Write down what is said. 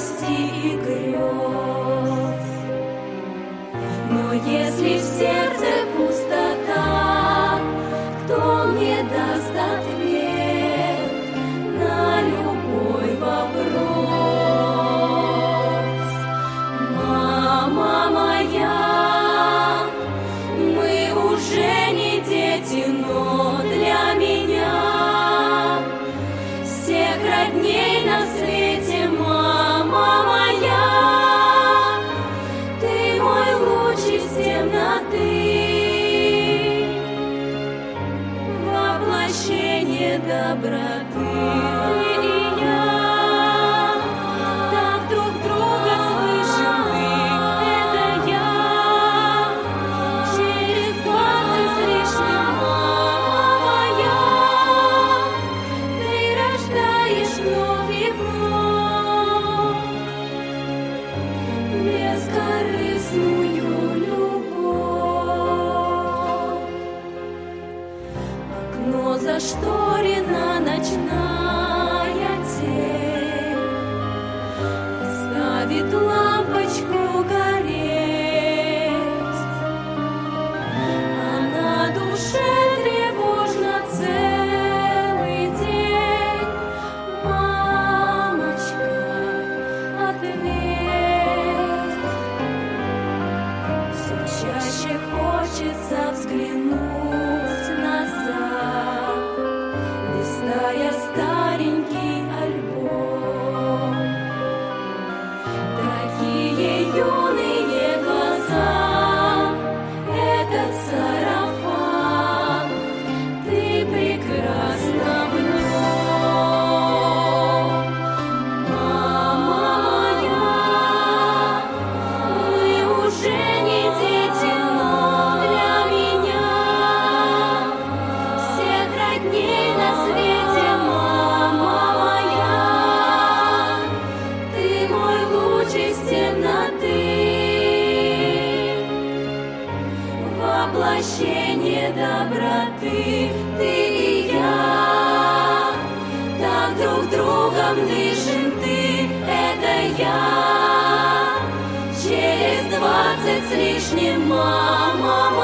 радости и грез. Но если в сердце пустота, кто мне даст ответ на любой вопрос? Мама моя, мы уже не дети, но для меня всех родней на свете, мама моя, ты мой луч из темноты, воплощение доброты. Ты и я, так друг друга слышим мы, это я, через 20 с лишним, мама моя, ты рождаешь вновь и вновь бескорыстную любовь. Окно зашторено, ночная тень ставит лампочку гореть, а на душе тревожно целый день. Мамочка, ответь, все чаще хочется взглянуть назад, листая старенький альбом. Такие юные глаза, этот сарафан, ты прекрасна в нем. Мама моя, мы уже не дети, но для меня всех родней на свете, мама моя, ты мой луч из темноты, воплощение доброты. Ты и я, так друг другом дышим, ты — это я, через 20 с лишним, мама